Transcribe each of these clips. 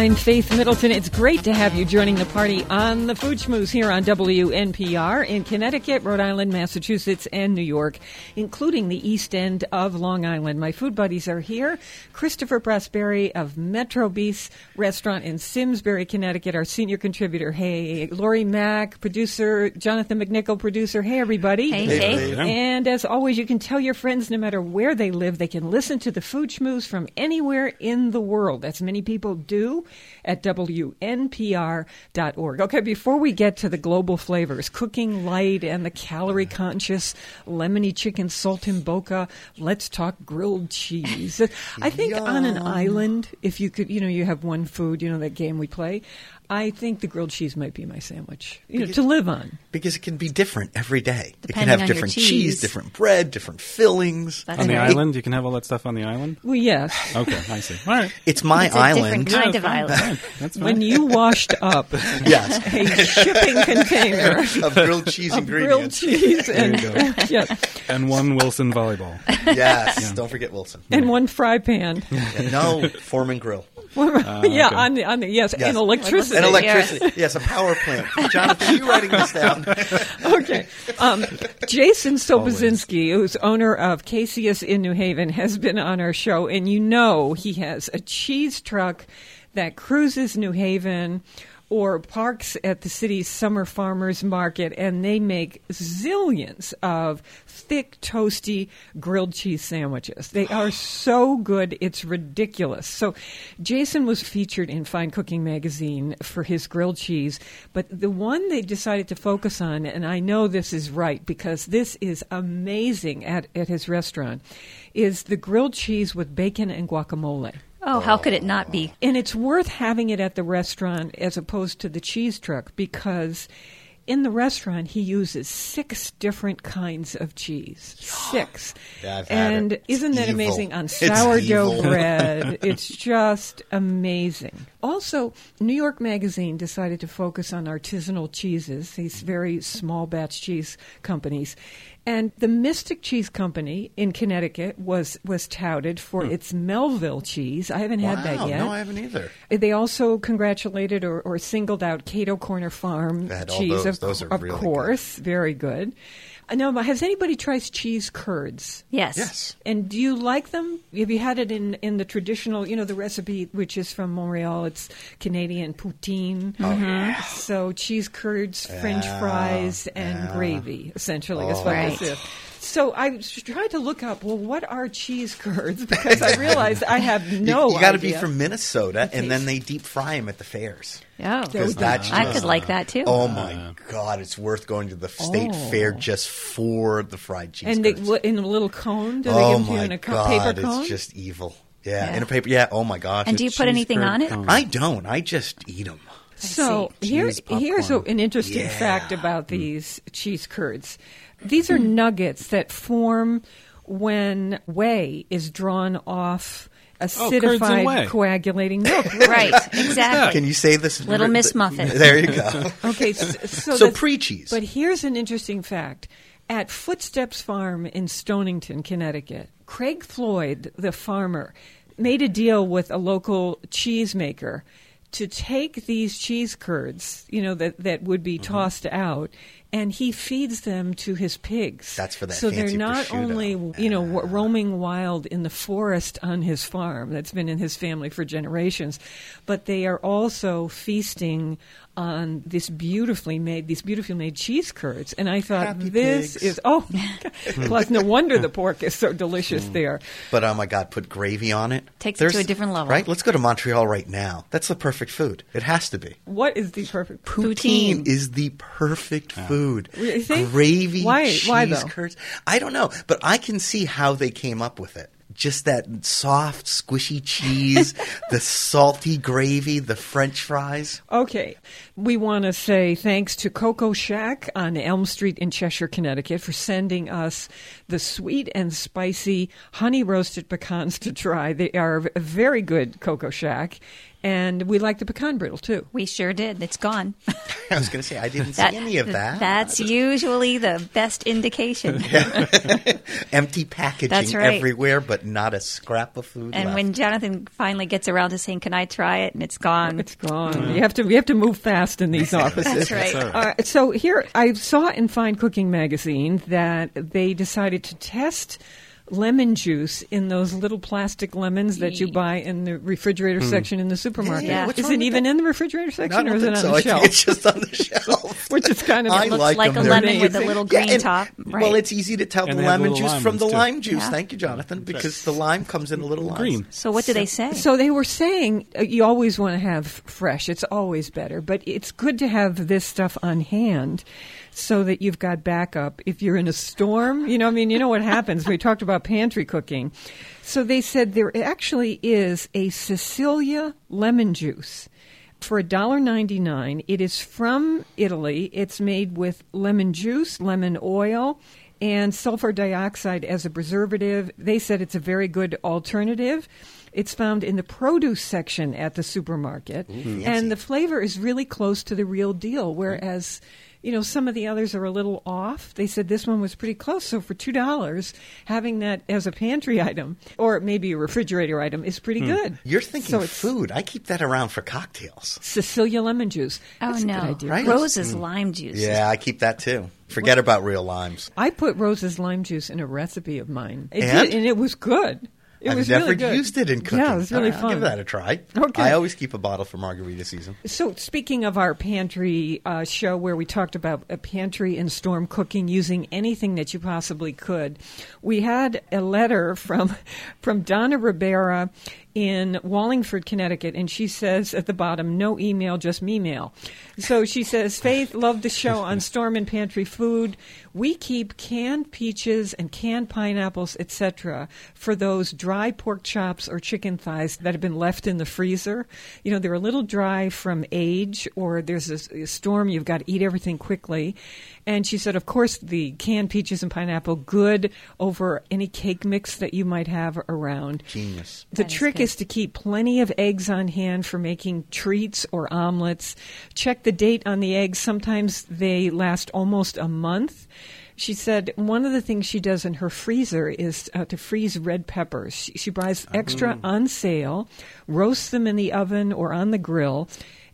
I'm Faith Middleton. It's great to have you joining the party on the Food Schmooze here on WNPR in Connecticut, Rhode Island, Massachusetts, and New York, including the East End of Long Island. My food buddies are here. Christopher Prosperi of Metro Bis Restaurant in Simsbury, Connecticut, our senior contributor. Hey, Lori Mack, producer. Jonathan McNichol, producer. Hey, everybody. Hey. And as always, you can tell your friends, no matter where they live, they can listen to the Food Schmooze from anywhere in the world. That's many people do at WNPR.org. Okay, before we get to the global flavors, cooking light and the calorie-conscious lemony chicken saltimbocca, let's talk grilled cheese. I think on an island, if you could, you have one food, that game we play, I think the grilled cheese might be my sandwich, to live on. Because it can be different every day. Depending it can have on different your cheese, different bread, different fillings. That's on the right. island? You can have all that stuff on the island? Well, yes. Okay, I see. All right. It's my It's a island. different kind of fine, island. fine. That's fine. When you washed up Yes. a shipping container Of grilled cheese of grilled ingredients. cheese and, There you go. yes, And one Wilson volleyball. Yes. Don't forget Wilson. and one fry pan. Yeah, no, Foreman Grill. Yeah, okay. on the yes, and electricity. And electricity. Yes, a power plant. Jonathan, you writing this down? Okay. Jason Sobozinski, who's owner of Casius in New Haven, has been on our show, and he has a cheese truck that cruises New Haven or parks at the city's summer farmers market, and they make zillions of thick, toasty grilled cheese sandwiches. They are so good, it's ridiculous. So Jason was featured in Fine Cooking magazine for his grilled cheese, but the one they decided to focus on, and I know this is right because this is amazing at his restaurant, is the grilled cheese with bacon and guacamole. Oh, how could it not be? And it's worth having it at the restaurant as opposed to the cheese truck because in the restaurant he uses 6 different kinds of cheese. 6. Yeah, I've had and it. isn't that Evil. amazing on It's sourdough evil. bread? It's just amazing. Also, New York Magazine decided to focus on artisanal cheeses, these very small batch cheese companies. And the Mystic Cheese Company in Connecticut was touted for its Melville cheese. I haven't had that yet. No, I haven't either. They also congratulated or singled out Cato Corner Farm They had all cheese, those are of really course. Very good. Now, has anybody tried cheese curds? Yes. Yes. And do you like them? Have you had it in the traditional, the recipe, which is from Montreal? It's Canadian poutine. Oh, yeah. So cheese curds, French fries, and gravy, essentially, is what Right. this is. So I tried to look up, what are cheese curds? Because I realized I have no idea. You got to be from Minnesota, Okay. and then they deep fry them at the fairs. Oh, Because that's I just- could like that too. Oh my God! It's worth going to the state fair just for the fried cheese. And they, curds. in a little cone? Do they Oh give it to you my in a God! paper cone? It's just evil. Yeah, Yeah. in a paper. Yeah. Oh my gosh! And do you it's put cheese anything curd on it? cone. I don't. I just eat them. So Cheese here's popcorn. an interesting Yeah. fact about these cheese curds. These are nuggets that form when whey is drawn off curds and acidified whey. coagulating milk. Right, exactly. Can you say this? Little Miss Muffin. There you go. Okay, so So that's- pre-cheese. But here's an interesting fact. At Footsteps Farm in Stonington, Connecticut, Craig Floyd, the farmer, made a deal with a local cheesemaker to take these cheese curds, that would be tossed out, and he feeds them to his pigs. That's for that So fancy they're not prosciutto. only, roaming wild in the forest on his farm that's been in his family for generations, but they are also feasting on these beautifully made cheese curds. And I thought, Happy this pigs. is, plus no wonder the pork is so delicious there. But oh my God, put gravy on it. Takes it to a different level. Right? Let's go to Montreal right now. That's the perfect food. It has to be. What is the perfect? Poutine. is the perfect food. You think? Gravy, Why cheese though? curds. I don't know, but I can see how they came up with it. Just that soft, squishy cheese, the salty gravy, the French fries. Okay. We want to say thanks to Coco Shack on Elm Street in Cheshire, Connecticut for sending us the sweet and spicy honey roasted pecans to try. They are a very good Coco Shack. And we like the pecan brittle, too. We sure did. It's gone. I was going to say, I didn't see any of that. That's usually the best indication. Empty packaging That's right. everywhere, but not a scrap of food And left. when Jonathan finally gets around to saying, "Can I try it?" and it's gone. It's gone. You have to move fast in these offices. That's right. That's all right. So here, I saw in Fine Cooking magazine that they decided to test lemon juice in those little plastic lemons that you buy in the refrigerator section in the supermarket. Yeah. What's Is wrong it with even that? in the refrigerator section, I or don't is it think on so. the I shelf? think it's just on the shelf. Which is kind of I Looks like like them. a They're lemon with a amazing. little green and- top. Right. Well, it's easy to tell And the they have lemon little juice from the lemons, too. lime juice. Yeah. Thank you, Jonathan, because the lime comes in a little lime. Green. So what do they say? So they were saying you always want to have fresh. It's always better. But it's good to have this stuff on hand so that you've got backup if you're in a storm. You know what happens. We talked about pantry cooking. So they said there actually is a Sicilia lemon juice for $1.99. It is from Italy. It's made with lemon juice, lemon oil, and sulfur dioxide as a preservative. They said it's a very good alternative. It's found in the produce section at the supermarket. And the flavor is really close to the real deal, whereas some of the others are a little off. They said this one was pretty close. So for $2, having that as a pantry item or maybe a refrigerator item is pretty good. You're thinking So it's food. I keep that around for cocktails. Sicilia lemon juice. Oh, That's a no. good idea. Right? Rose's lime juice. Yeah, I keep that too. Forget about real limes. I put Rose's lime juice in a recipe of mine. It And? did, and it was good. It I've was never really good. used it in cooking. Yeah, it was really All right, fun. I'll give that a try. Okay. I always keep a bottle for margarita season. So, speaking of our pantry show where we talked about a pantry and storm cooking using anything that you possibly could, we had a letter from Donna Ribera in Wallingford, Connecticut, and she says at the bottom, no email, just me-mail. So she says, Faith, love the show on storm and pantry food. We keep canned peaches and canned pineapples, etc., for those dry pork chops or chicken thighs that have been left in the freezer. They're a little dry from age, or there's a storm, you've got to eat everything quickly. And she said, of course, the canned peaches and pineapple, good over any cake mix that you might have around. Genius. The That is trick good. is to keep plenty of eggs on hand for making treats or omelets. Check the date on the eggs. Sometimes they last almost a month. She said one of the things she does in her freezer is to freeze red peppers. She buys extra on sale, roasts them in the oven or on the grill.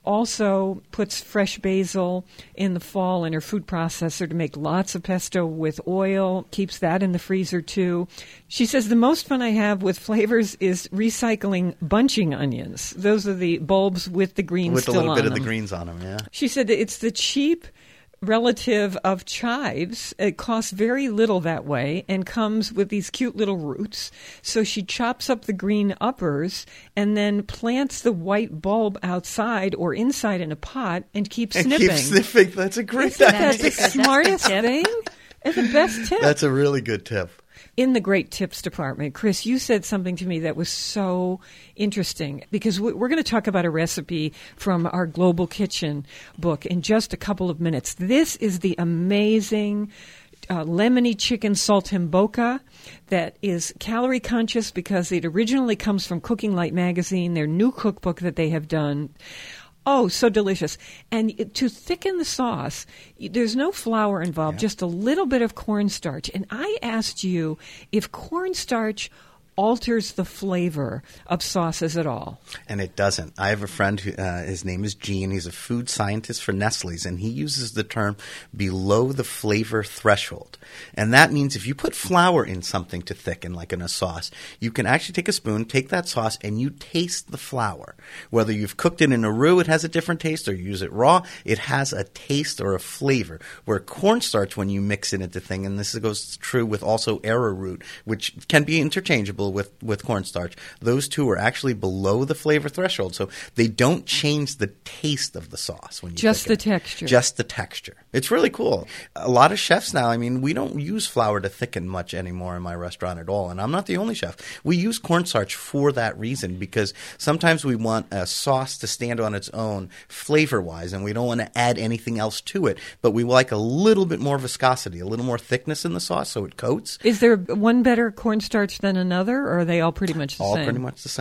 Also puts fresh basil in the fall in her food processor to make lots of pesto with oil, keeps that in the freezer too. She says the most fun I have with flavors is recycling bunching onions. Those are the bulbs with the greens With a still little on bit of them. the greens on them, yeah. She said that it's the cheap relative of chives. It costs very little that way and comes with these cute little roots. So she chops up the green uppers and then plants the white bulb outside or inside in a pot and keeps And snipping. keep sniffing. That's a great Isn't That that is the a good- that's a good smartest tip. thing? It's the best tip. That's a really good tip. In the great tips department, Chris, you said something to me that was so interesting because we're going to talk about a recipe from our Global Kitchen book in just a couple of minutes. This is the amazing lemony chicken saltimbocca that is calorie conscious because it originally comes from Cooking Light magazine, their new cookbook that they have done. Oh, so delicious. And to thicken the sauce, there's no flour involved, just a little bit of cornstarch. And I asked you if cornstarch alters the flavor of sauces at all. And it doesn't. I have a friend who his name is Gene. He's a food scientist for Nestle's, and he uses the term below the flavor threshold. And that means if you put flour in something to thicken, like in a sauce, you can actually take a spoon, take that sauce, and you taste the flour. Whether you've cooked it in a roux, it has a different taste, or you use it raw, it has a taste or a flavor. Where cornstarch, when you mix it into thing, and this goes true with also arrowroot, which can be interchangeable with cornstarch, those two are actually below the flavor threshold, so they don't change the taste of the sauce when you Just thicken the it. texture. Just the texture. It's really cool. A lot of chefs now, we don't use flour to thicken much anymore in my restaurant at all, and I'm not the only chef. We use cornstarch for that reason because sometimes we want a sauce to stand on its own flavor-wise, and we don't want to add anything else to it, but we like a little bit more viscosity, a little more thickness in the sauce so it coats. Is there one better cornstarch than another, or are they all pretty much the All same? pretty much the same.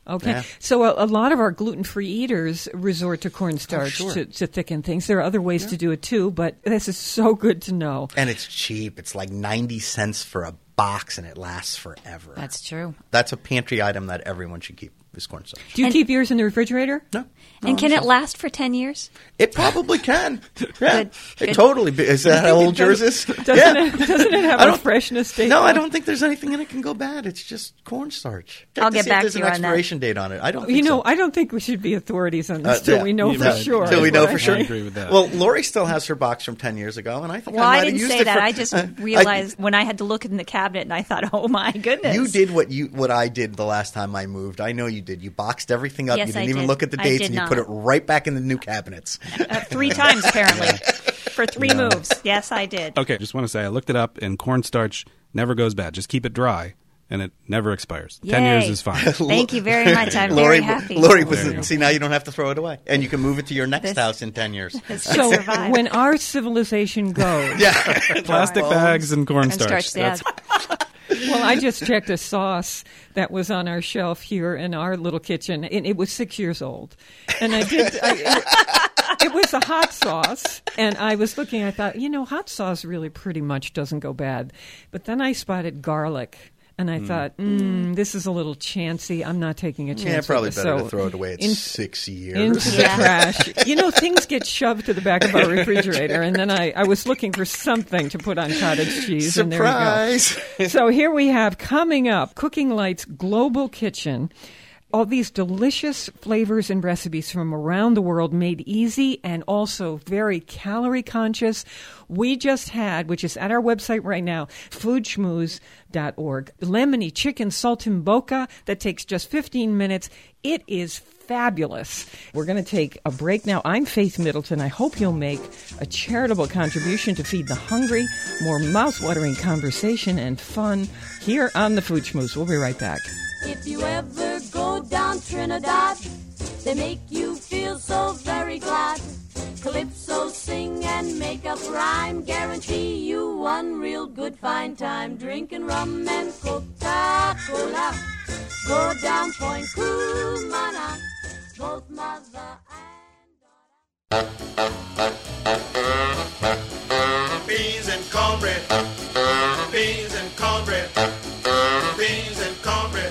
Okay. Yeah. So a lot of our gluten-free eaters resort to cornstarch sure. to thicken things. There are other ways to do it too, but this is so good to know. And it's cheap. It's like 90 cents for a box, and it lasts forever. That's true. That's a pantry item that everyone should keep, is cornstarch. Do you keep yours in the refrigerator? No. And can it last for 10 years? It probably can. Yeah. Good. It totally. Is that how old yours is? Doesn't it have I a don't- freshness date? No, I though? don't think there's anything in it can go bad. It's just cornstarch. Check I'll to get see if back there's to an you on that. expiration date on it. I don't think You know, so. I don't think we should be authorities on this till yeah. we know You're for right. sure. Till we is know what for I sure. I think. agree with that. Well, Lori still has her box from 10 years ago, and I think Well, I might I have didn't used say it that. for- I just realized when I had to look in the cabinet, and I thought, oh, my goodness. You did what I did the last time I moved. I know you did. You boxed everything up. Yes, you didn't I even did. look at the I dates, did and you not. put it right back in the new cabinets. 3 times, apparently, for 3 moves. Yes, I did. Okay, just want to say I looked it up, and cornstarch never goes bad. Just keep it dry, and it never expires. 10 years Yay. is fine. Thank you very much. I'm Lori, very happy. Lori There you go. see, now you don't have to throw it away, and you can move it to your next This- house in 10 years. This could So survive. when our civilization goes, Yeah, Plastic bags and cornstarch. Cornstarch, yeah. well, I just checked a sauce that was on our shelf here in our little kitchen, and it was 6 years old. And it was a hot sauce, and I was looking, I thought, hot sauce really pretty much doesn't go bad. But then I spotted garlic, and I thought, this is a little chancy. I'm not taking a chance. Yeah, probably with this. better So to throw it away. It's in- 6 years. into the trash. Things get shoved to the back of our refrigerator, and then I was looking for something to put on cottage cheese, and there we go. Surprise! So here we have coming up Cooking Light's Global Kitchen. All these delicious flavors and recipes from around the world made easy and also very calorie conscious. We just had, which is at our website right now, foodschmooze.org, lemony chicken saltimbocca that takes just 15 minutes. It is fabulous. We're going to take a break now. I'm Faith Middleton. I hope you'll make a charitable contribution to feed the hungry. More mouth-watering conversation and fun here on the Food Schmooze. We'll be right back. If you ever go down Trinidad, they make you feel so very glad. Calypso sing and make up rhyme, guarantee you one real good fine time. Drinking rum and Coca-Cola, go down Point Cumana, both mother and daughter. Beans and cornbread, beans and cornbread, beans and cornbread.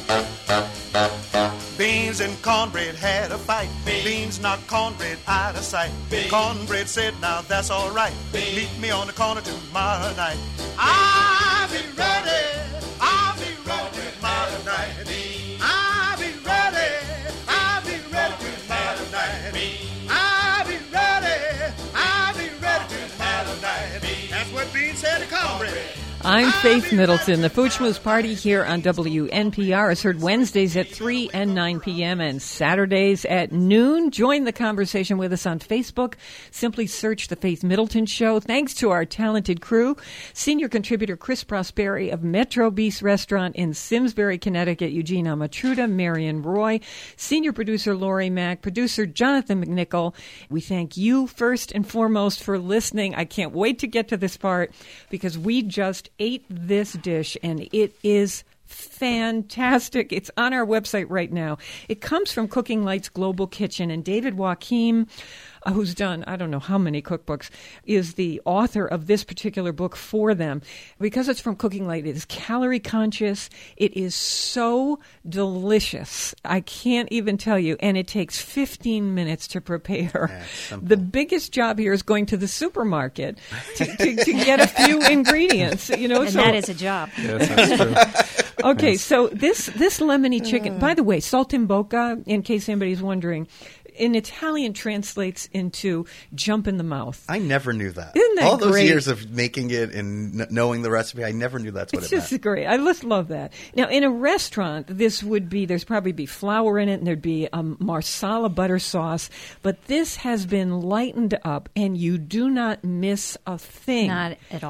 Beans and cornbread had a fight. Beans knocked cornbread out of sight. Cornbread said, now that's all right. Meet me on the corner tomorrow night. I'll be ready. I'll be ready tomorrow night. I'll be ready. I'll be ready tomorrow night. I'll be ready. I'll be ready tomorrow night. That's what Beans said to cornbread. I'm Faith Middleton. The Food Schmooze Party here on WNPR is heard Wednesdays at 3 and 9 p.m. and Saturdays at noon. Join the conversation with us on Facebook. Simply search The Faith Middleton Show. Thanks to our talented crew. Senior contributor Chris Prosperi of Metro Beast Restaurant in Simsbury, Connecticut, Eugene Amatruda, Marion Roy. Senior producer Lori Mack. Producer Jonathan McNichol. We thank you first and foremost for listening. I can't wait to get to this part because we just ate this dish and it is fantastic. It's on our website right now. It comes from Cooking Light's Global Kitchen, and David Joachim, who's done I don't know how many cookbooks, is the author of this particular book for them. Because it's from Cooking Light, it is calorie conscious. It is so delicious. I can't even tell you. And it takes 15 minutes to prepare. Yeah, the biggest job here is going to the supermarket to get a few ingredients. And so that is a job. Yes, that's true. Okay, so this lemony chicken, by the way, saltimbocca, in case anybody's wondering, in Italian translates into jump in the mouth. I never knew that. Isn't that All those great? years of making it and knowing the recipe, I never knew that's what It's it just meant. great. I just love that. Now, in a restaurant, there's probably be flour in it, and there'd be marsala butter sauce, but this has been lightened up, and you do not miss a thing. Not at all.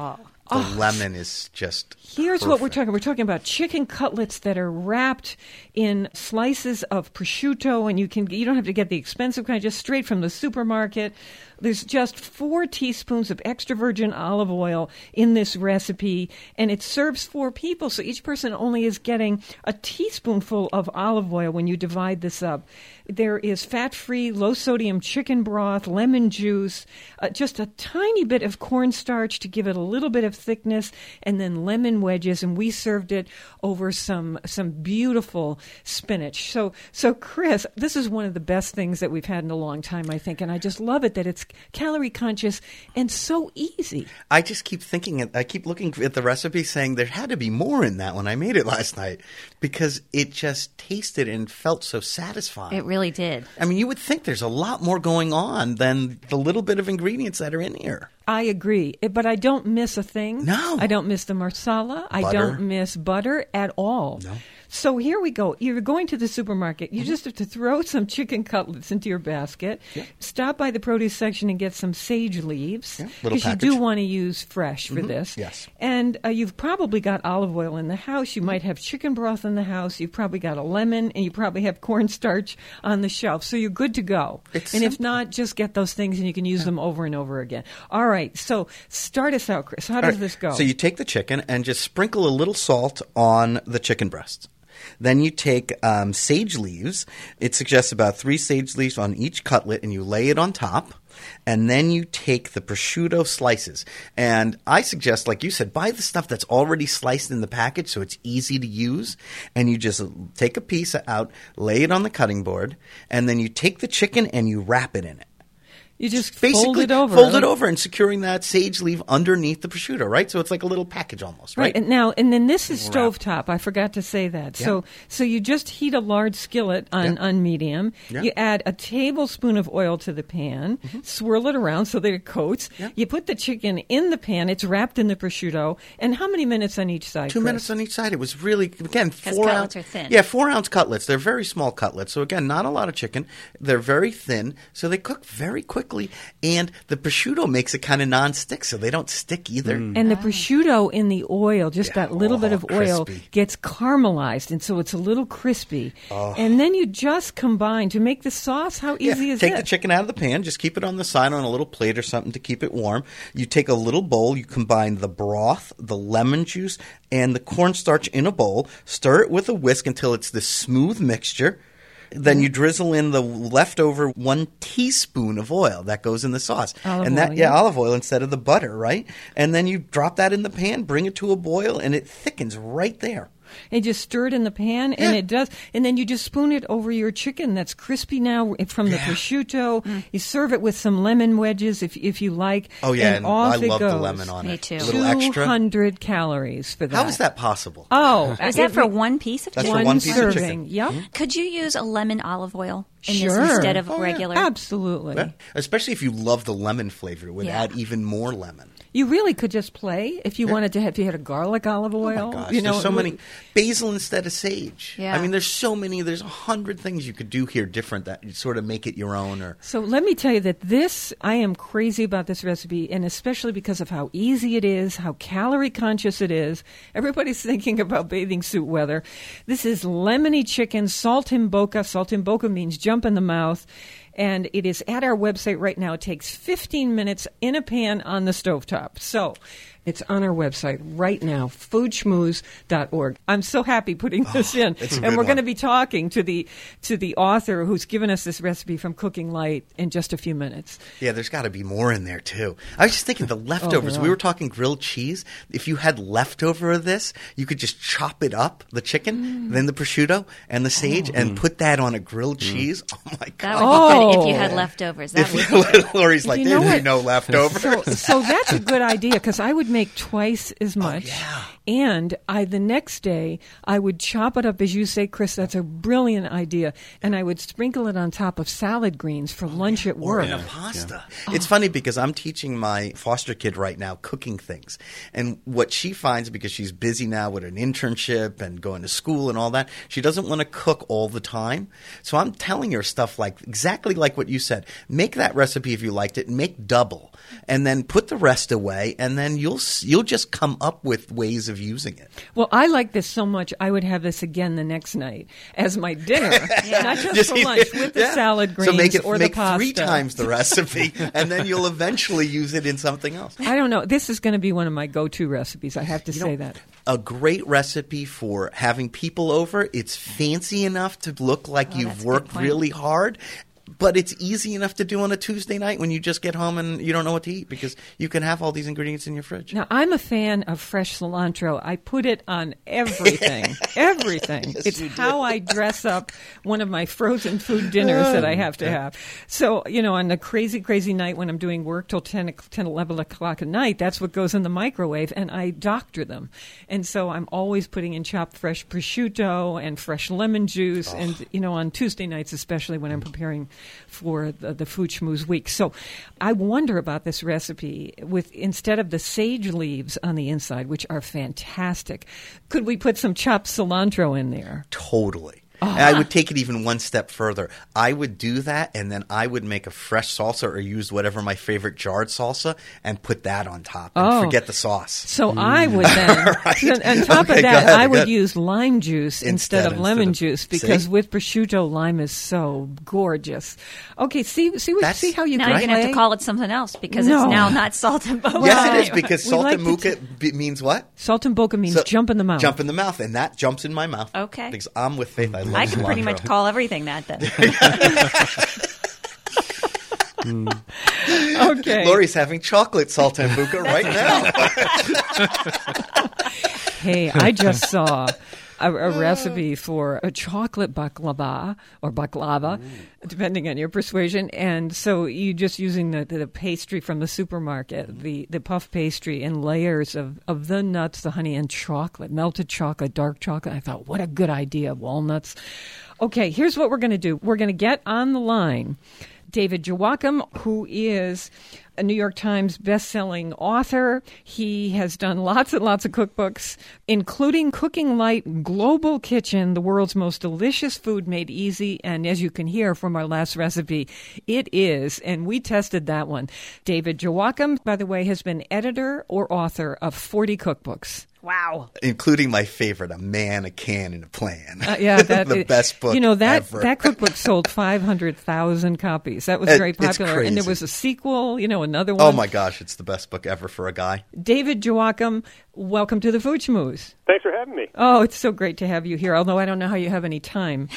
The lemon is just Here's what we're perfect. talking. We're talking about chicken cutlets that are wrapped in slices of prosciutto, and you don't have to get the expensive kind, just straight from the supermarket. There's just 4 teaspoons of extra virgin olive oil in this recipe, and it serves 4 people, so each person only is getting a teaspoonful of olive oil when you divide this up. There is fat-free, low-sodium chicken broth, lemon juice, just a tiny bit of cornstarch to give it a little bit of thickness, and then lemon wedges, and we served it over some beautiful spinach. So Chris, this is one of the best things that we've had in a long time, I think, and I just love it that it's calorie conscious and so easy. I just keep thinking, I keep looking at the recipe saying there had to be more in that when I made it last night because it just tasted and felt so satisfying. It really did. I mean, you would think there's a lot more going on than the little bit of ingredients that are in here. I agree, but I don't miss a thing. No. I don't miss the marsala. I Butter. don't miss butter at all. No. So here we go. You're going to the supermarket. You just have to throw some chicken cutlets into your basket. Yeah. Stop by the produce section and get some sage leaves. Yeah, little because you package. do want to use fresh for this. Yes. And you've probably got olive oil in the house. You might have chicken broth in the house. You've probably got a lemon, and you probably have cornstarch on the shelf. So you're good to go. It's and if simple. not, just get those things and you can use them over and over again. All right. So start us out, Chris. How All does right. this go? So you take the chicken and just sprinkle a little salt on the chicken breasts. Then you take sage leaves. It suggests about 3 sage leaves on each cutlet, and you lay it on top. And then you take the prosciutto slices. And I suggest, like you said, buy the stuff that's already sliced in the package so it's easy to use. And you just take a piece out, lay it on the cutting board, and then you take the chicken and you wrap it in it. you just Basically, fold it over. Fold it over and securing that sage leaf underneath the prosciutto, right? So it's like a little package almost, right? Right, and then this is stovetop. I forgot to say that. Yeah. So you just heat a large skillet on medium. Yeah. You add a tablespoon of oil to the pan, swirl it around so that it coats. Yeah. You put the chicken in the pan. It's wrapped in the prosciutto. And how many minutes on each side? 2 Chris? minutes on each side. It was really, again, 4 cutlets ounce. are thin. Yeah, 4 ounce cutlets. They're very small cutlets. So again, not a lot of chicken. They're very thin, so they cook very quickly. And the prosciutto makes it kind of non-stick, so they don't stick either. And the prosciutto in the oil, just that little bit of oil, crispy. gets caramelized, and so it's a little crispy. And then you just combine to make the sauce. How easy is Take it? the chicken out of the pan. Just keep it on the side on a little plate or something to keep it warm. You take a little bowl. You combine the broth, the lemon juice, and the cornstarch in a bowl. Stir it with a whisk until it's this smooth mixture. Then you drizzle in the leftover 1 teaspoon of oil that goes in the sauce. Olive oil, Olive oil instead of the butter, right? And then you drop that in the pan, bring it to a boil, and it thickens right there. And just stir it in the pan, and Yeah. it does. And then you just spoon it over your chicken that's crispy now from the prosciutto. You serve it with some lemon wedges if you like. Oh, yeah, and off I it love the goes. lemon on Me it. too. A little extra. 200 calories for that. How is that possible? Oh, Is that for one piece of That's chicken? for one piece of serving. chicken. Yep. Could you use a lemon olive oil in Sure. this instead of Oh, yeah. regular? Absolutely. Yeah. Especially if you love the lemon flavor, it would Yeah. add even more lemon. You really could just play if you wanted to have. If you had a garlic olive oil, Oh my gosh, you know, there's so many. Basil instead of sage. Yeah. I mean, there's so many. There's 100 things you could do here different that you sort of make it your own. Or So let me tell you that I am crazy about this recipe, and especially because of how easy it is, how calorie conscious it is. Everybody's thinking about bathing suit weather. This is lemony chicken, saltimbocca. Saltimbocca means jump in the mouth. And it is at our website right now. It takes 15 minutes in a pan on the stovetop. So it's on our website right now, foodschmooze.org. I'm so happy putting this in. it's a And good we're going to one. be talking to the author who's given us this recipe from Cooking Light in just a few minutes. yeah, there's got to be more in there too. I was just thinking the leftovers. yeah. We were talking grilled cheese. If you had leftover of this, you could just chop it up, the chicken, then the prosciutto and the sage, and put that on a grilled cheese. Oh my That god! would be good if you Oh. had leftovers. That would be good. Lori's like, You know there's what? no leftovers. So that's a good idea because I would make twice as much. yeah. And the next day, I would chop it up, as you say, Chris, that's a brilliant idea, and I would sprinkle it on top of salad greens for lunch at Or work. in a pasta. It's funny because I'm teaching my foster kid right now cooking things. And what she finds, because she's busy now with an internship and going to school and all that, she doesn't want to cook all the time. So I'm telling her stuff like exactly like what you said. Make that recipe if you liked it, make double, and then put the rest away, and then you'll just come up with ways of using it. Well, I like this so much, I would have this again the next night as my dinner, not just for lunch, with the salad greens so make it, or make the pasta. 3 times the recipe, and then you'll eventually use it in something else. I don't know. This is going to be one of my go-to recipes. I have to say that. A great recipe for having people over. It's fancy enough to look like that's you've a good worked point. really hard, but it's easy enough to do on a Tuesday night when you just get home and you don't know what to eat because you can have all these ingredients in your fridge. Now, I'm a fan of fresh cilantro. I put it on everything. Everything. Yes, It's you how I dress up one of my frozen food dinners that I have to have. So, on a crazy, crazy night when I'm doing work till 10, 11 o'clock at night, that's what goes in the microwave, and I doctor them. And so I'm always putting in chopped fresh prosciutto and fresh lemon juice, and, on Tuesday nights especially when I'm preparing for the Food Schmooze week. So I wonder about this recipe with, instead of the sage leaves on the inside, which are fantastic, could we put some chopped cilantro in there? Totally. And I would take it even one step further. I would do that, and then I would make a fresh salsa or use whatever my favorite jarred salsa and put that on top and forget the sauce. So I would then, Right. on top Okay, of go that, ahead, I go would ahead. use lime juice instead of lemon juice because see? with prosciutto, lime is so gorgeous. Okay, see how you Now you're going to have to play? call it something else because No. it's now not salt and boca. Yes, it is, because We like saltamuca means what? Saltimbocca means So- jump in the mouth. Jump in the mouth, and that jumps in my mouth. Okay. Because I'm with Faith. I love I can pretty cilantro. much call everything that then. Okay. Lori's having chocolate saltimbocca right now. Hey, I just saw a recipe for a chocolate baklava or baklava, depending on your persuasion. And so you just using the pastry from the supermarket, the puff pastry and layers of the nuts, the honey, and chocolate, melted chocolate, dark chocolate. I thought, what a good idea, walnuts. Okay, here's what we're going to do. We're going to get on the line David Joachim, who is a New York Times best-selling author. He has done lots and lots of cookbooks, including Cooking Light, Global Kitchen, the world's most delicious food made easy. And as you can hear from our last recipe, it is. And we tested that one. David Joachim, by the way, has been editor or author of 40 cookbooks. Wow. Including my favorite, A Man, a Can, and a Plan. Yeah, that the best book ever. That cookbook sold 500,000 copies. That was very It's popular. And there crazy. was a sequel, another one. Oh, my gosh, it's the best book ever for a guy. David Joachim, welcome to the Food Schmooze. Thanks for having me. Oh, it's so great to have you here, although I don't know how you have any time.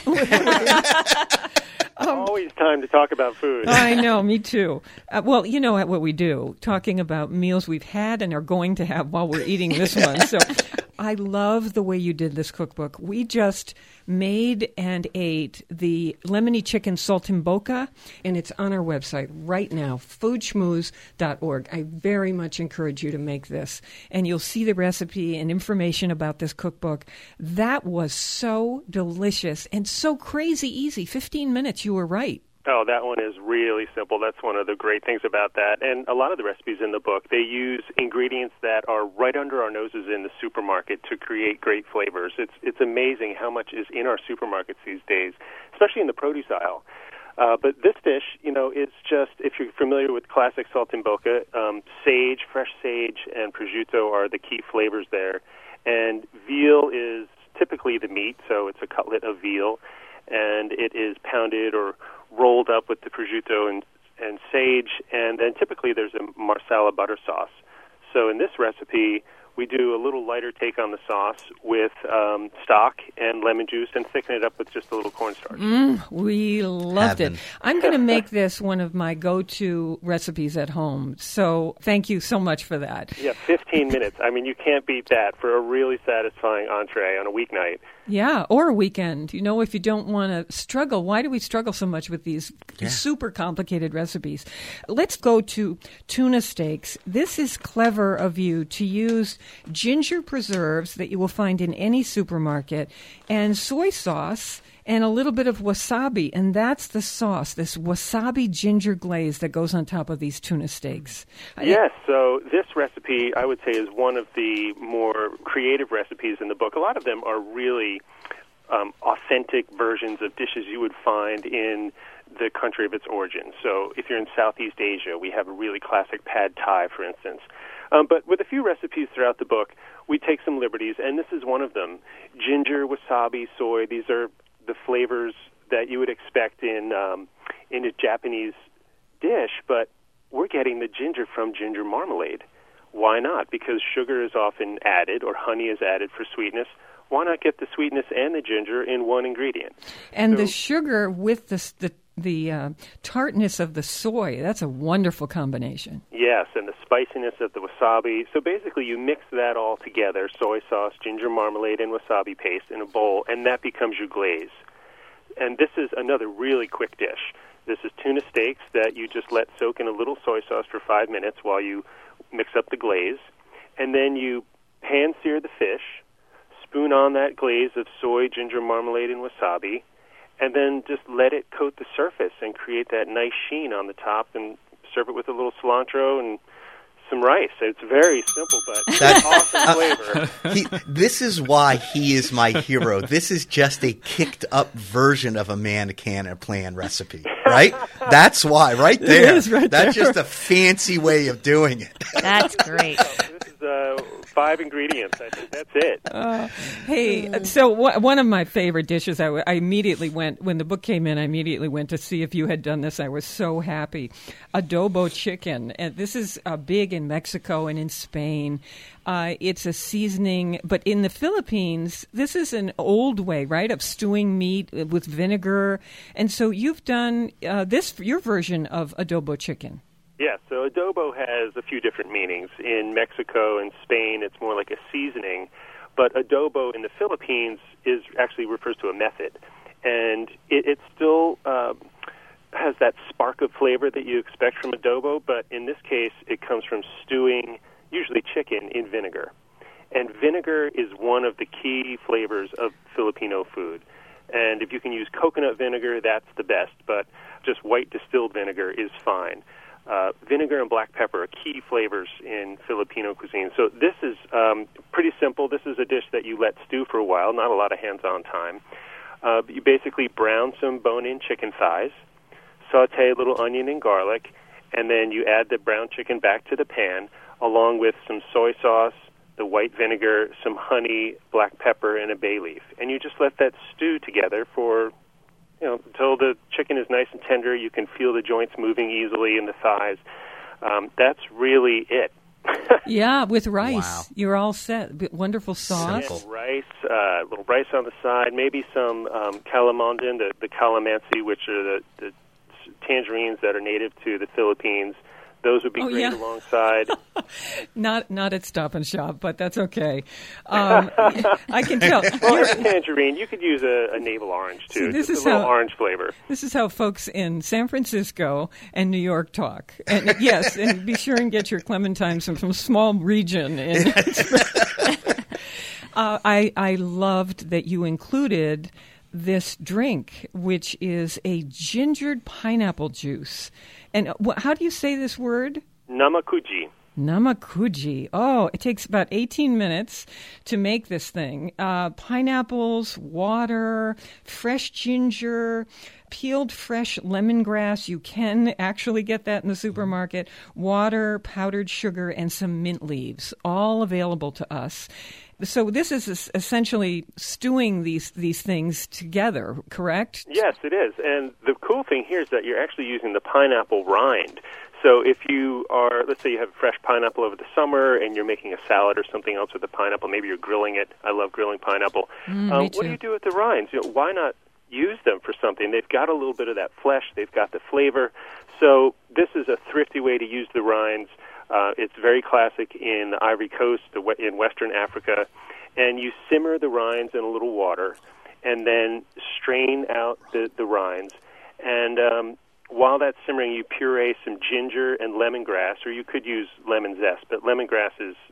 Always time to talk about food. I know, me too. Well, you know what we do, talking about meals we've had and are going to have while we're eating this one. So I love the way you did this cookbook. We just made and ate the lemony chicken saltimbocca, and it's on our website right now, foodschmooze.org. I very much encourage you to make this, and you'll see the recipe and information about this cookbook. That was so delicious and so crazy easy. 15 minutes, you were right. Oh, that one is really simple. That's one of the great things about that. And a lot of the recipes in the book, they use ingredients that are right under our noses in the supermarket to create great flavors. It's amazing how much is in our supermarkets these days, especially in the produce aisle. But this dish, is just, if you're familiar with classic saltimbocca, sage, fresh sage, and prosciutto are the key flavors there. And veal is typically the meat, so it's a cutlet of veal. And it is pounded or rolled up with the prosciutto and sage, and then typically there's a marsala butter sauce. So in this recipe, we do a little lighter take on the sauce with stock and lemon juice and thicken it up with just a little cornstarch. We loved Heaven. it. I'm going to make this one of my go-to recipes at home. So thank you so much for that. Yeah, 15 minutes. I mean, you can't beat that for a really satisfying entree on a weeknight. Yeah, or a weekend. If you don't want to struggle, why do we struggle so much with these super complicated recipes? Let's go to tuna steaks. This is clever of you to use ginger preserves that you will find in any supermarket, and soy sauce, and a little bit of wasabi, and that's the sauce, this wasabi ginger glaze that goes on top of these tuna steaks. Yes, so this recipe, I would say, is one of the more creative recipes in the book. A lot of them are really authentic versions of dishes you would find in the country of its origin. So if you're in Southeast Asia, we have a really classic pad thai, for instance. But with a few recipes throughout the book, we take some liberties, and this is one of them. Ginger, wasabi, soy, these are the flavors that you would expect in a Japanese dish, but we're getting the ginger from ginger marmalade. Why not? Because sugar is often added, or honey is added for sweetness. Why not get the sweetness and the ginger in one ingredient? And the sugar with the tartness of the soy, that's a wonderful combination. Yes, and the spiciness of the wasabi. So basically you mix that all together, soy sauce, ginger marmalade, and wasabi paste in a bowl, and that becomes your glaze. And this is another really quick dish. This is tuna steaks that you just let soak in a little soy sauce for 5 minutes while you mix up the glaze. And then you pan-sear the fish, spoon on that glaze of soy, ginger marmalade, and wasabi, and then just let it coat the surface and create that nice sheen on the top, and serve it with a little cilantro and some rice. It's very simple, but that's awesome flavor. This is why he is my hero. This is just a kicked-up version of a man plan recipe, right? That's why, right there. It is right That's there. just a fancy way of doing it. That's great. This is 5 ingredients. I think that's it. Hey, so one of my favorite dishes, I immediately went, when the book came in, I immediately went to see if you had done this. I was so happy. Adobo chicken. And this is big in Mexico and in Spain. It's a seasoning, but in the Philippines, this is an old way, right, of stewing meat with vinegar. And so you've done your version of adobo chicken. Yeah, so adobo has a few different meanings. In Mexico and Spain, it's more like a seasoning, but adobo in the Philippines actually refers to a method, and it still has that spark of flavor that you expect from adobo, but in this case, it comes from stewing, usually chicken, in vinegar. And vinegar is one of the key flavors of Filipino food. And if you can use coconut vinegar, that's the best, but just white distilled vinegar is fine. Vinegar and black pepper are key flavors in Filipino cuisine. So this is pretty simple. This is a dish that you let stew for a while, not a lot of hands-on time. You basically brown some bone-in chicken thighs, saute a little onion and garlic, and then you add the brown chicken back to the pan, along with some soy sauce, the white vinegar, some honey, black pepper, and a bay leaf. And you just let that stew together for until the chicken is nice and tender. You can feel the joints moving easily in the thighs. That's really it. Yeah, with rice. Wow. You're all set. Wonderful sauce. Simple. Rice, a little rice on the side, maybe some calamondin, the calamansi, which are the tangerines that are native to the Philippines. Those would be great alongside. Not at Stop and Shop, but that's okay. I can tell. Well, a tangerine, you could use a navel orange, too. See, this just is a little how- orange flavor. This is how folks in San Francisco and New York talk. And yes, and be sure and get your clementines from a small region. I loved that you included this drink, which is a gingered pineapple juice. And how do you say this word? Namakuji. Namakuji. Oh, it takes about 18 minutes to make this thing. Pineapples, water, fresh ginger, peeled fresh lemongrass. You can actually get that in the supermarket. Water, powdered sugar, and some mint leaves, all available to us. So this is essentially stewing these things together, correct? Yes, it is. And the cool thing here is that you're actually using the pineapple rind. So if you are, let's say you have fresh pineapple over the summer and you're making a salad or something else with the pineapple, maybe you're grilling it. I love grilling pineapple. Me too. What do you do with the rinds? Why not use them for something? They've got a little bit of that flesh. They've got the flavor. So this is a thrifty way to use the rinds. It's very classic in the Ivory Coast, in Western Africa. And you simmer the rinds in a little water and then strain out the rinds. And while that's simmering, you puree some ginger and lemongrass, or you could use lemon zest, but lemongrass is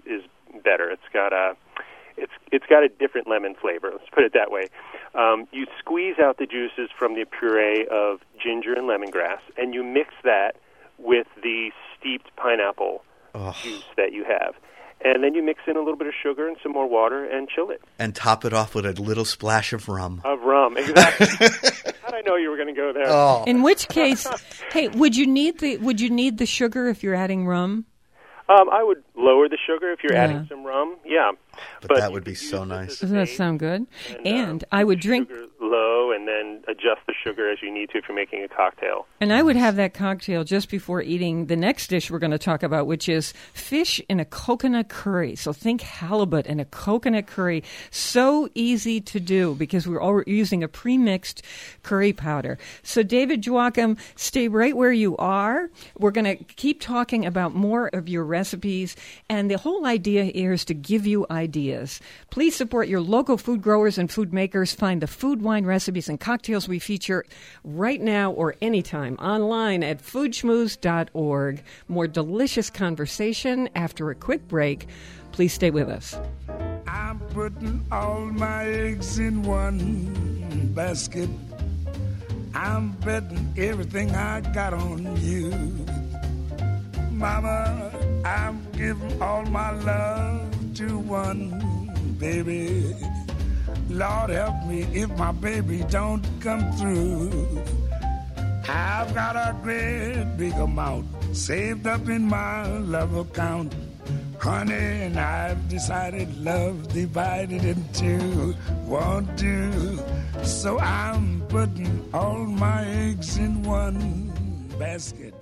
better. It's got a different lemon flavor. Let's put it that way. You squeeze out the juices from the puree of ginger and lemongrass, and you mix that with the steeped pineapple juice that you have. And then you mix in a little bit of sugar and some more water and chill it. And top it off with a little splash of rum. Of rum, exactly. How'd I know you were going to go there? Oh. In which case, hey, would you need the sugar if you're adding rum? I would lower the sugar if you're adding some rum. Yeah, but that would be so nice. Doesn't that sound good? And I would drink sugar low and then adjust the sugar as you need to if you're making a cocktail. And I would have that cocktail just before eating the next dish we're going to talk about, which is fish in a coconut curry. So think halibut in a coconut curry. So easy to do because we're all using a pre-mixed curry powder. So David Joachim, stay right where you are. We're going to keep talking about more of your recipes, and the whole idea here is to give you ideas. Please support your local food growers and food makers. Find the food, wine, recipes, and cocktails we feature right now or anytime online at foodschmooze.org. More delicious conversation after a quick break. Please stay with us. I'm putting all my eggs in one basket. I'm betting everything I got on you. Mama, I'm giving all my love to one baby. Lord help me if my baby don't come through. I've got a great big amount saved up in my love account. Honey, and I've decided love divided in two won't do. So I'm putting all my eggs in one basket.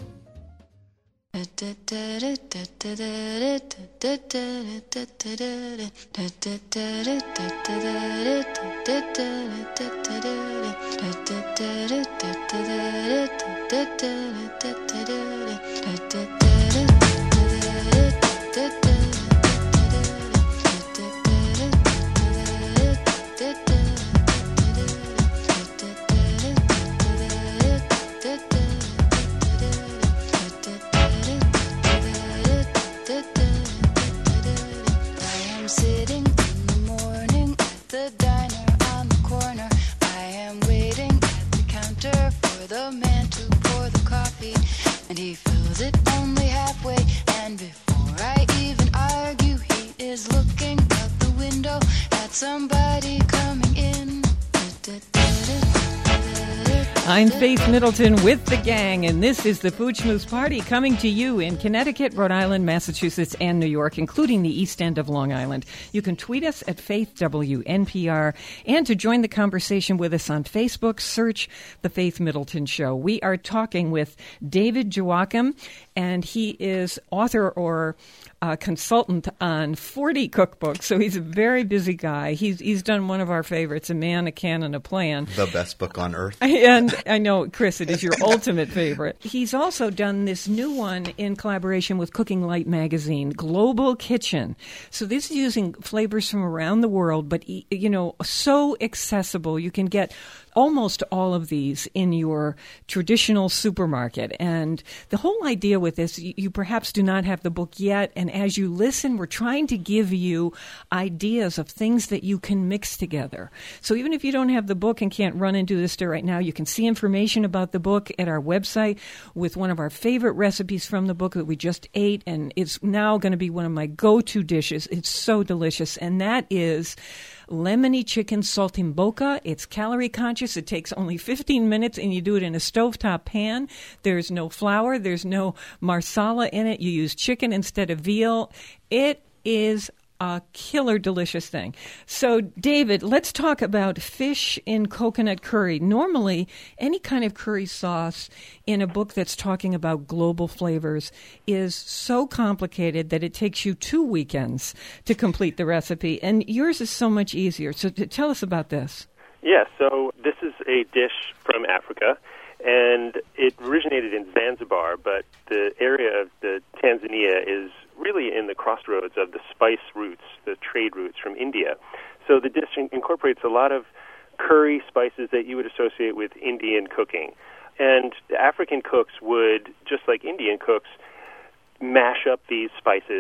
I'm Faith Middleton with the gang, and this is the Food Schmooze Party coming to you in Connecticut, Rhode Island, Massachusetts, and New York, including the East End of Long Island. You can tweet us at FaithWNPR, and to join the conversation with us on Facebook, search The Faith Middleton Show. We are talking with David Joachim, and he is author or consultant on 40 cookbooks, so he's a very busy guy. He's done one of our favorites, A Man, a Can, and a Plan. The best book on earth. And I know, Chris, it is your ultimate favorite. He's also done this new one in collaboration with Cooking Light magazine, Global Kitchen. So this is using flavors from around the world, but, you know, so accessible. You can get almost all of these in your traditional supermarket. And the whole idea with this, you perhaps do not have the book yet, and as you listen, we're trying to give you ideas of things that you can mix together. So even if you don't have the book and can't run and do this right now, you can see information about the book at our website with one of our favorite recipes from the book that we just ate, and it's now going to be one of my go-to dishes. It's so delicious, and that is lemony chicken saltimbocca. It's calorie conscious. It takes only 15 minutes, and you do it in a stovetop pan. There's no flour. There's no marsala in it. You use chicken instead of veal. It is a killer delicious thing. So, David, let's talk about fish in coconut curry. Normally, any kind of curry sauce in a book that's talking about global flavors is so complicated that it takes you 2 weekends to complete the recipe, and yours is so much easier. So tell us about this. Yeah, so this is a dish from Africa, and it originated in Zanzibar, but the area of the Tanzania is really in the crossroads of the spice routes, the trade routes from India. So the dish incorporates a lot of curry spices that you would associate with Indian cooking. And the African cooks would, just like Indian cooks, mash up these spices,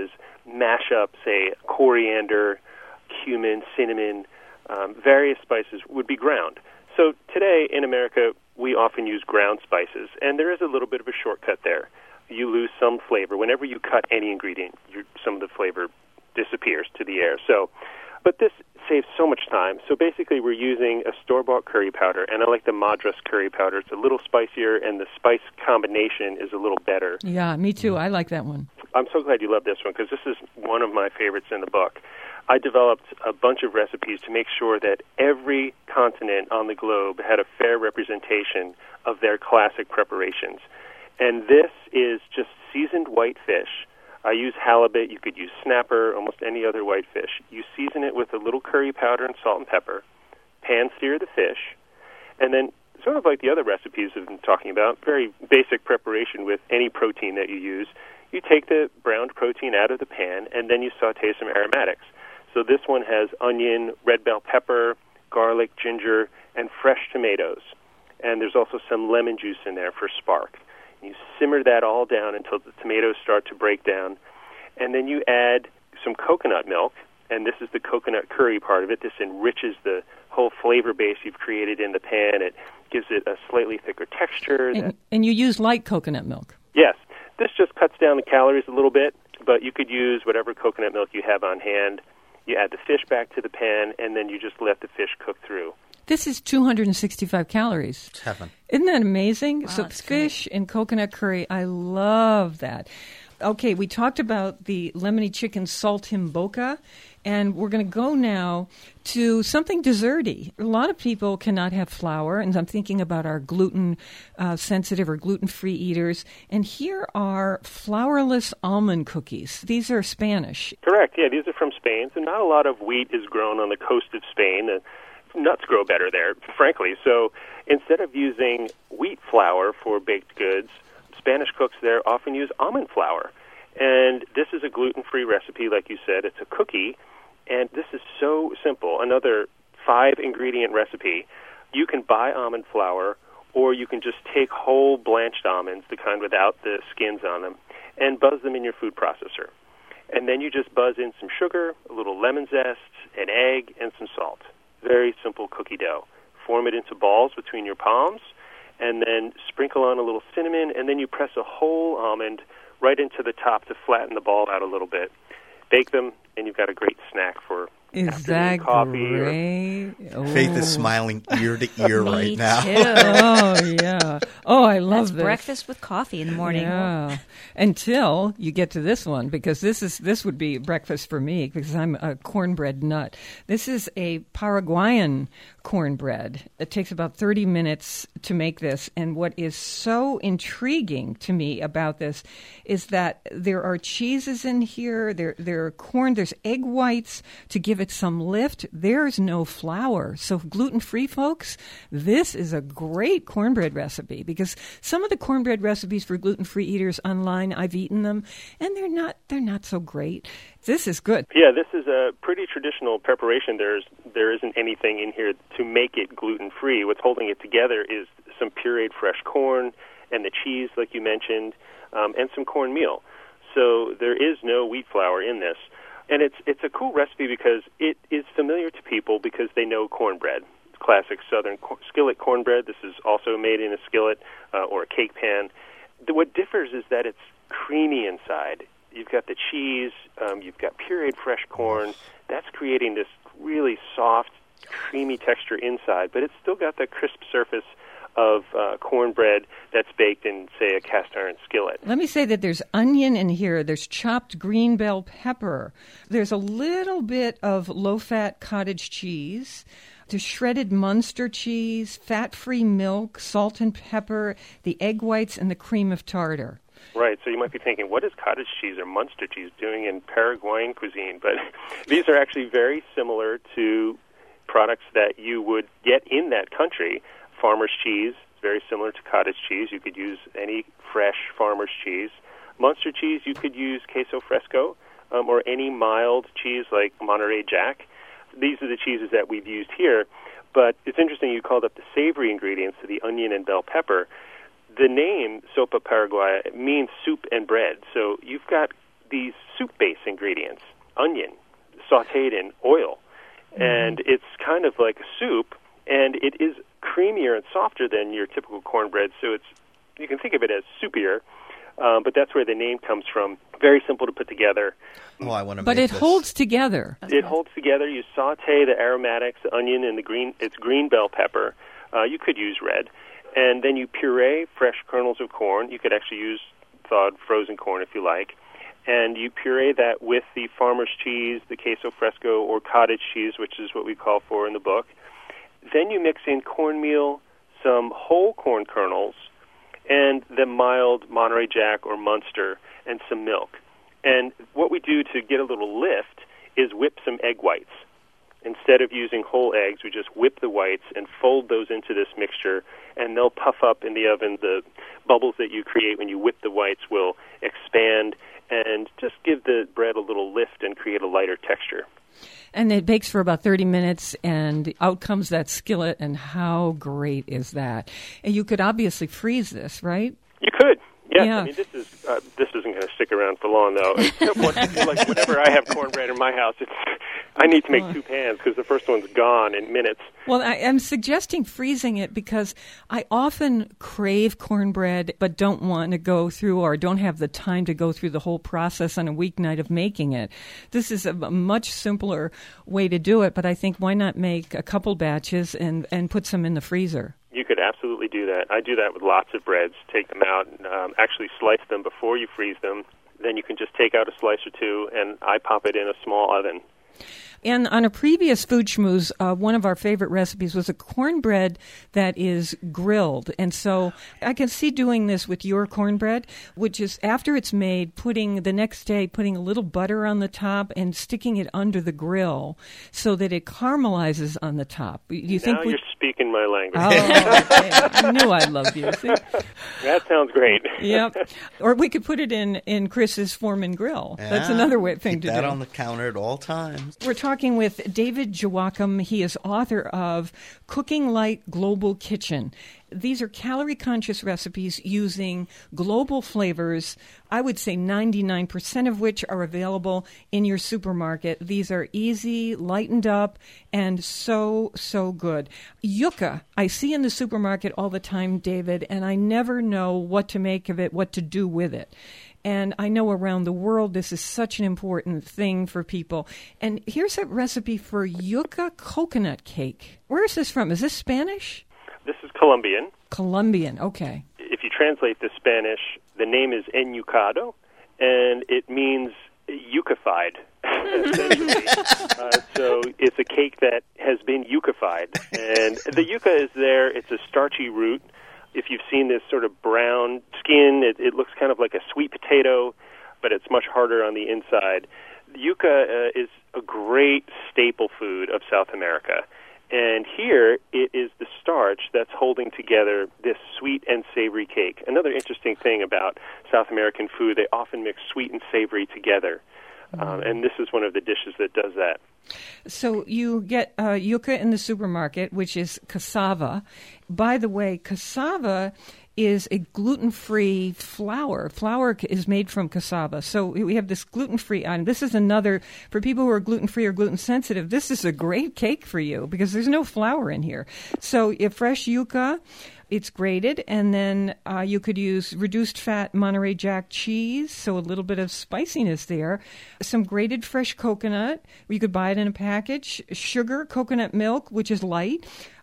mash up, say, coriander, cumin, cinnamon, various spices would be ground. So today in America, we often use ground spices, and there is a little bit of a shortcut there. You lose some flavor. Whenever you cut any ingredient, some of the flavor disappears to the air. But this saves so much time. So basically we're using a store-bought curry powder, and I like the Madras curry powder. It's a little spicier, and the spice combination is a little better. Yeah, me too. I like that one. I'm so glad you love this one, because this is one of my favorites in the book. I developed a bunch of recipes to make sure that every continent on the globe had a fair representation of their classic preparations. And this is just seasoned white fish. I use halibut. You could use snapper, almost any other white fish. You season it with a little curry powder and salt and pepper, pan-sear the fish, and then sort of like the other recipes I've been talking about, very basic preparation with any protein that you use. You take the browned protein out of the pan, and then you saute some aromatics. So this one has onion, red bell pepper, garlic, ginger, and fresh tomatoes. And there's also some lemon juice in there for spark. You simmer that all down until the tomatoes start to break down. And then you add some coconut milk, and this is the coconut curry part of it. This enriches the whole flavor base you've created in the pan. It gives it a slightly thicker texture. And you use light coconut milk. Yes. This just cuts down the calories a little bit, but you could use whatever coconut milk you have on hand. You add the fish back to the pan, and then you just let the fish cook through. This is 265 calories. It's heaven. Isn't that amazing? Wow, So that's fish and coconut curry, I love that. Okay, we talked about the lemony chicken saltimbocca, and we're going to go now to something desserty. A lot of people cannot have flour, and I'm thinking about our gluten-sensitive or gluten-free eaters. And here are flourless almond cookies. These are Spanish. Correct. Yeah, these are from Spain. So not a lot of wheat is grown on the coast of Spain. Nuts grow better there, frankly. So instead of using wheat flour for baked goods, Spanish cooks there often use almond flour. And this is a gluten-free recipe, like you said. It's a cookie, and this is so simple. Another 5-ingredient recipe. You can buy almond flour, or you can just take whole blanched almonds, the kind without the skins on them, and buzz them in your food processor. And then you just buzz in some sugar, a little lemon zest, an egg, and some salt. Very simple cookie dough. Form it into balls between your palms, and then sprinkle on a little cinnamon, and then you press a whole almond right into the top to flatten the ball out a little bit. Bake them, and you've got a great snack for Is that coffee. great? Faith is smiling ear to ear right now. Too. Oh, yeah. Oh, I love That's this. breakfast with coffee in the morning. Yeah. Until you get to this one, because this would be breakfast for me, because I'm a cornbread nut. This is a Paraguayan cornbread. It takes about 30 minutes to make this, and what is so intriguing to me about this is that there are cheeses in here, there are corn, there's egg whites to give it some lift. There's no flour. So gluten-free folks, this is a great cornbread recipe, because some of the cornbread recipes for gluten-free eaters online, I've eaten them, and they're not so great. This is good. Yeah, this is a pretty traditional preparation. There isn't anything in here to make it gluten-free. What's holding it together is some pureed fresh corn and the cheese, like you mentioned, and some cornmeal. So there is no wheat flour in this. And it's a cool recipe because it is familiar to people because they know cornbread, classic southern skillet cornbread. This is also made in a skillet or a cake pan. What differs is that it's creamy inside. You've got the cheese, you've got pureed fresh corn. That's creating this really soft, creamy texture inside, but it's still got the crisp surface of cornbread that's baked in, say, a cast iron skillet. Let me say that there's onion in here. There's chopped green bell pepper. There's a little bit of low-fat cottage cheese. There's shredded Munster cheese, fat-free milk, salt and pepper, the egg whites, and the cream of tartar. Right, so you might be thinking, what is cottage cheese or Munster cheese doing in Paraguayan cuisine? But these are actually very similar to products that you would get in that country. Farmer's cheese is very similar to cottage cheese. You could use any fresh farmer's cheese. Munster cheese, you could use queso fresco or any mild cheese like Monterey Jack. These are the cheeses that we've used here. But it's interesting you called up the savory ingredients, so the onion and bell pepper. The name Sopa Paraguaya means soup and bread. So you've got these soup-base ingredients, onion, sautéed in oil. And it's kind of like a soup, and it is creamier and softer than your typical cornbread, so you can think of it as soupier, but that's where the name comes from. Very simple to put together. Oh, I want to. But it holds together. It holds together. You saute the aromatics, the onion, and it's green bell pepper. You could use red. And then you puree fresh kernels of corn. You could actually use thawed frozen corn if you like. And you puree that with the farmer's cheese, the queso fresco, or cottage cheese, which is what we call for in the book. Then you mix in cornmeal, some whole corn kernels, and the mild Monterey Jack or Munster, and some milk. And what we do to get a little lift is whip some egg whites. Instead of using whole eggs, we just whip the whites and fold those into this mixture, and they'll puff up in the oven. The bubbles that you create when you whip the whites will expand and just give the bread a little lift and create a lighter texture. And it bakes for about 30 minutes, and out comes that skillet, and how great is that? And you could obviously freeze this, right? You could. Yes, Yeah. I mean, this isn't going to stick around for long, though. Like whenever I have cornbread in my house, I need to make two pans because the first one's gone in minutes. Well, I'm suggesting freezing it because I often crave cornbread but don't want to go through or don't have the time to go through the whole process on a weeknight of making it. This is a much simpler way to do it, but I think why not make a couple batches and put some in the freezer? You could absolutely do that. I do that with lots of breads. Take them out and actually slice them before you freeze them. Then you can just take out a slice or two, and I pop it in a small oven. And on a previous Food Schmooze, one of our favorite recipes was a cornbread that is grilled. And so I can see doing this with your cornbread, which is after it's made, the next day putting a little butter on the top and sticking it under the grill so that it caramelizes on the top. You think you're speaking my language. Oh, okay. I knew I loved you. See? That sounds great. Yep. Or we could put it in Chris's Foreman grill. That's another thing to do. Keep that on the counter at all times. We're talking with David Joachim. He is author of Cooking Light Global Kitchen. These are calorie-conscious recipes using global flavors, I would say 99% of which are available in your supermarket. These are easy, lightened up, and so good. Yucca, I see in the supermarket all the time, David, and I never know what to make of it, what to do with it. And I know around the world this is such an important thing for people. And here's a recipe for yucca coconut cake. Where is this from? Is this Spanish? This is Colombian. Colombian, okay. If you translate the Spanish, the name is enyucado, and it means yuccified, essentially. So it's a cake that has been yuccified. And the yucca is there. It's a starchy root. If you've seen this sort of brown skin, it looks kind of like a sweet potato, but it's much harder on the inside. Yucca is a great staple food of South America. And here it is the starch that's holding together this sweet and savory cake. Another interesting thing about South American food, they often mix sweet and savory together. And this is one of the dishes that does that. So you get yucca in the supermarket, which is cassava. By the way, cassava is a gluten-free flour. Flour is made from cassava. So we have this gluten-free item. This is another, for people who are gluten-free or gluten-sensitive, this is a great cake for you because there's no flour in here. So fresh yucca, it's grated, and then you could use reduced-fat Monterey Jack cheese, so a little bit of spiciness there. Some grated fresh coconut. You could buy it in a package. Sugar, coconut milk, which is light.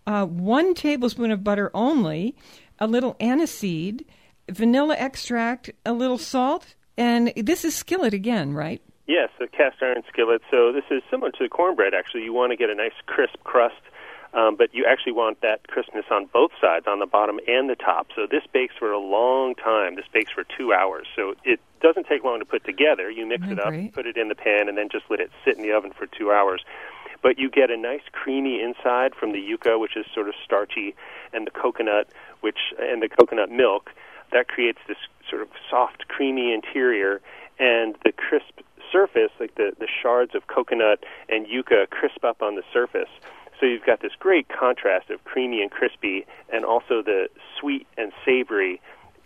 1 tablespoon of butter only. A little aniseed, vanilla extract, a little salt, and this is skillet again, right? Yes, a cast iron skillet. So this is similar to the cornbread, actually. You want to get a nice crisp crust, but you actually want that crispness on both sides, on the bottom and the top. So this bakes for a long time. This bakes for 2 hours. So it doesn't take long to put together. You mix it up, put it in the pan, and then just let it sit in the oven for 2 hours. But you get a nice creamy inside from the yucca, which is sort of starchy, and the coconut, and the coconut milk. That creates this sort of soft, creamy interior, and the crisp surface, like the shards of coconut and yucca, crisp up on the surface. So you've got this great contrast of creamy and crispy, and also the sweet and savory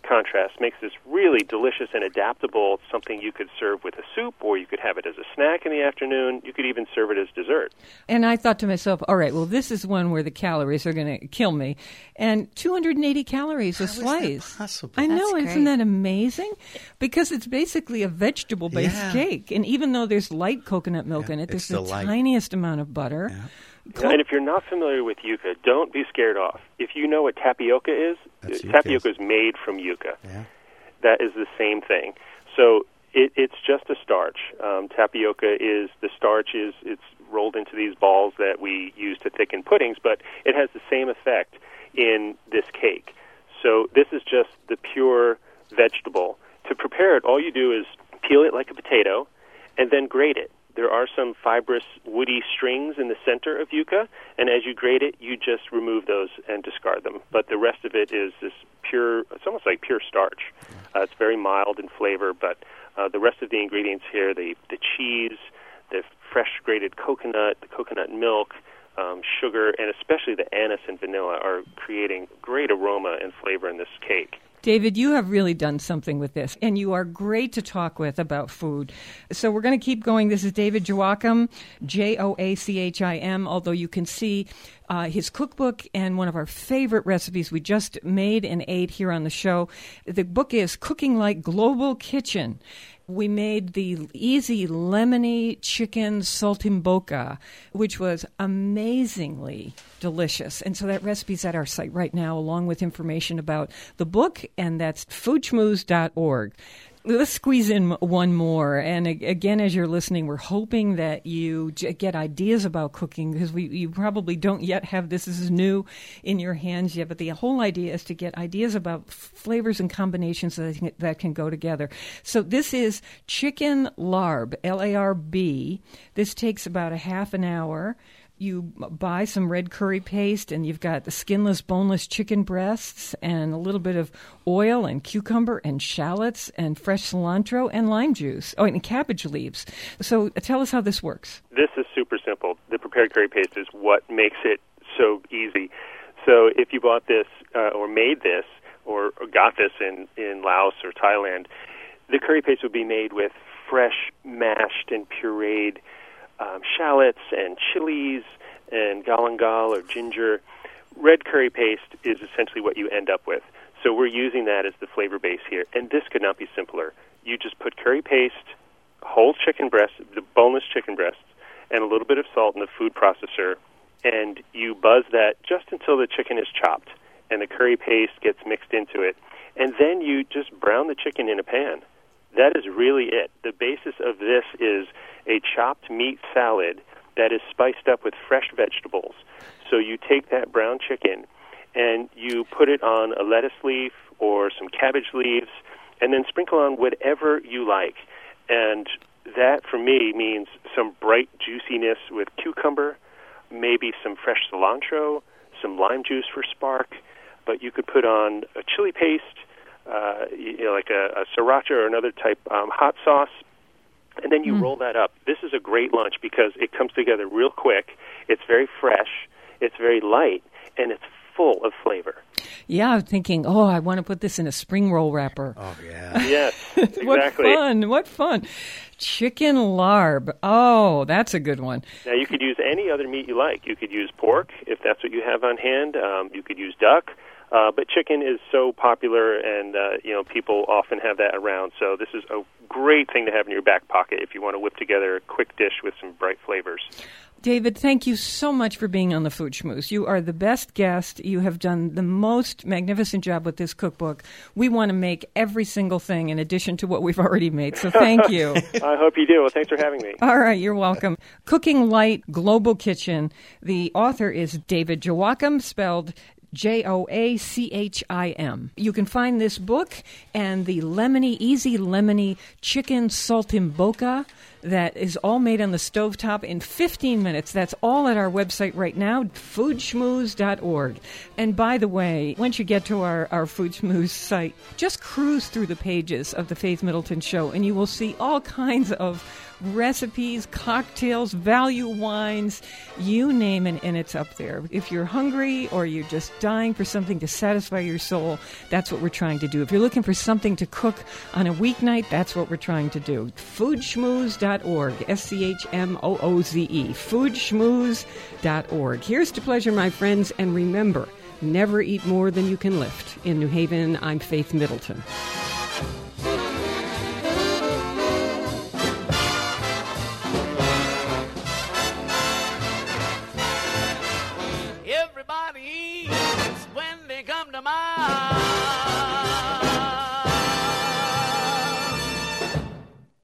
contrast makes this really delicious and adaptable. It's something you could serve with a soup, or you could have it as a snack in the afternoon. You could even serve it as dessert. And I thought to myself, all right, well, this is one where the calories are going to kill me. And 280 calories a slice. Possible? I know, That's isn't great. that amazing? Because it's basically a vegetable-based Yeah. cake. And even though there's light coconut milk in it, it's there's the the light. tiniest amount of butter. Yeah. And if you're not familiar with yuca, don't be scared off. If you know what tapioca is, That's yuca. tapioca is made from yuca. Yeah. That is the same thing. So it's just a starch. Tapioca is the starch it's rolled into these balls that we use to thicken puddings, but it has the same effect in this cake. So this is just the pure vegetable. To prepare it, all you do is peel it like a potato and then grate it. There are some fibrous, woody strings in the center of yuca, and as you grate it, you just remove those and discard them. But the rest of it is this pure, it's almost like pure starch. It's very mild in flavor, but the rest of the ingredients here, the cheese, the fresh grated coconut, the coconut milk, sugar, and especially the anise and vanilla are creating great aroma and flavor in this cake. David, you have really done something with this, and you are great to talk with about food. So we're going to keep going. This is David Joachim, Joachim, although you can see his cookbook and one of our favorite recipes we just made and ate here on the show. The book is Cooking Like Global Kitchen. We made the easy lemony chicken saltimbocca, which was amazingly delicious. And so that recipe's at our site right now, along with information about the book, and that's foodschmooze.org. Let's squeeze in one more. And again, as you're listening, we're hoping that you get ideas about cooking, because you probably don't yet have this is new in your hands yet. But the whole idea is to get ideas about flavors and combinations that can go together. So this is chicken larb, L-A-R-B. This takes about a half an hour. You buy some red curry paste, and you've got the skinless, boneless chicken breasts and a little bit of oil and cucumber and shallots and fresh cilantro and lime juice. Oh, and cabbage leaves. So tell us how this works. This is super simple. The prepared curry paste is what makes it so easy. So if you bought this or made this or got this in Laos or Thailand, the curry paste would be made with fresh, mashed and pureed shallots and chilies and galangal or ginger. Red curry paste is essentially what you end up with. So we're using that as the flavor base here. And this could not be simpler. You just put curry paste, whole chicken breasts, the boneless chicken breasts, and a little bit of salt in the food processor, and you buzz that just until the chicken is chopped and the curry paste gets mixed into it. And then you just brown the chicken in a pan. That is really it. The basis of this is a chopped meat salad that is spiced up with fresh vegetables. So you take that brown chicken and you put it on a lettuce leaf or some cabbage leaves and then sprinkle on whatever you like. And that, for me, means some bright juiciness with cucumber, maybe some fresh cilantro, some lime juice for spark, but you could put on a chili paste, like a sriracha or another type hot sauce, and then you roll that up. This is a great lunch because it comes together real quick. It's very fresh, it's very light, and it's full of flavor. Yeah, I'm thinking, I want to put this in a spring roll wrapper. Oh, yeah. Yes, exactly. What fun. Chicken larb. Oh, that's a good one. Now, you could use any other meat you like. You could use pork, if that's what you have on hand. You could use duck. But chicken is so popular, and people often have that around. So this is a great thing to have in your back pocket if you want to whip together a quick dish with some bright flavors. David, thank you so much for being on the Food Schmooze. You are the best guest. You have done the most magnificent job with this cookbook. We want to make every single thing in addition to what we've already made, so thank you. I hope you do. Well, thanks for having me. All right, you're welcome. Cooking Light Global Kitchen. The author is David Joachim, spelled Joachim. You can find this book and the easy lemony chicken saltimbocca that is all made on the stovetop in 15 minutes. That's all at our website right now, foodschmooze.org. And by the way, once you get to our Food Schmooze site, just cruise through the pages of the Faith Middleton Show and you will see all kinds of recipes, cocktails, value wines, you name it, and it's up there. If you're hungry or you're just dying for something to satisfy your soul, that's what we're trying to do. If you're looking for something to cook on a weeknight, that's what we're trying to do. Foodschmooze.org, SCHMOOZE, foodschmooze.org. Here's to pleasure, my friends, and remember, never eat more than you can lift. In New Haven, I'm Faith Middleton. Everybody eats when they come to mind.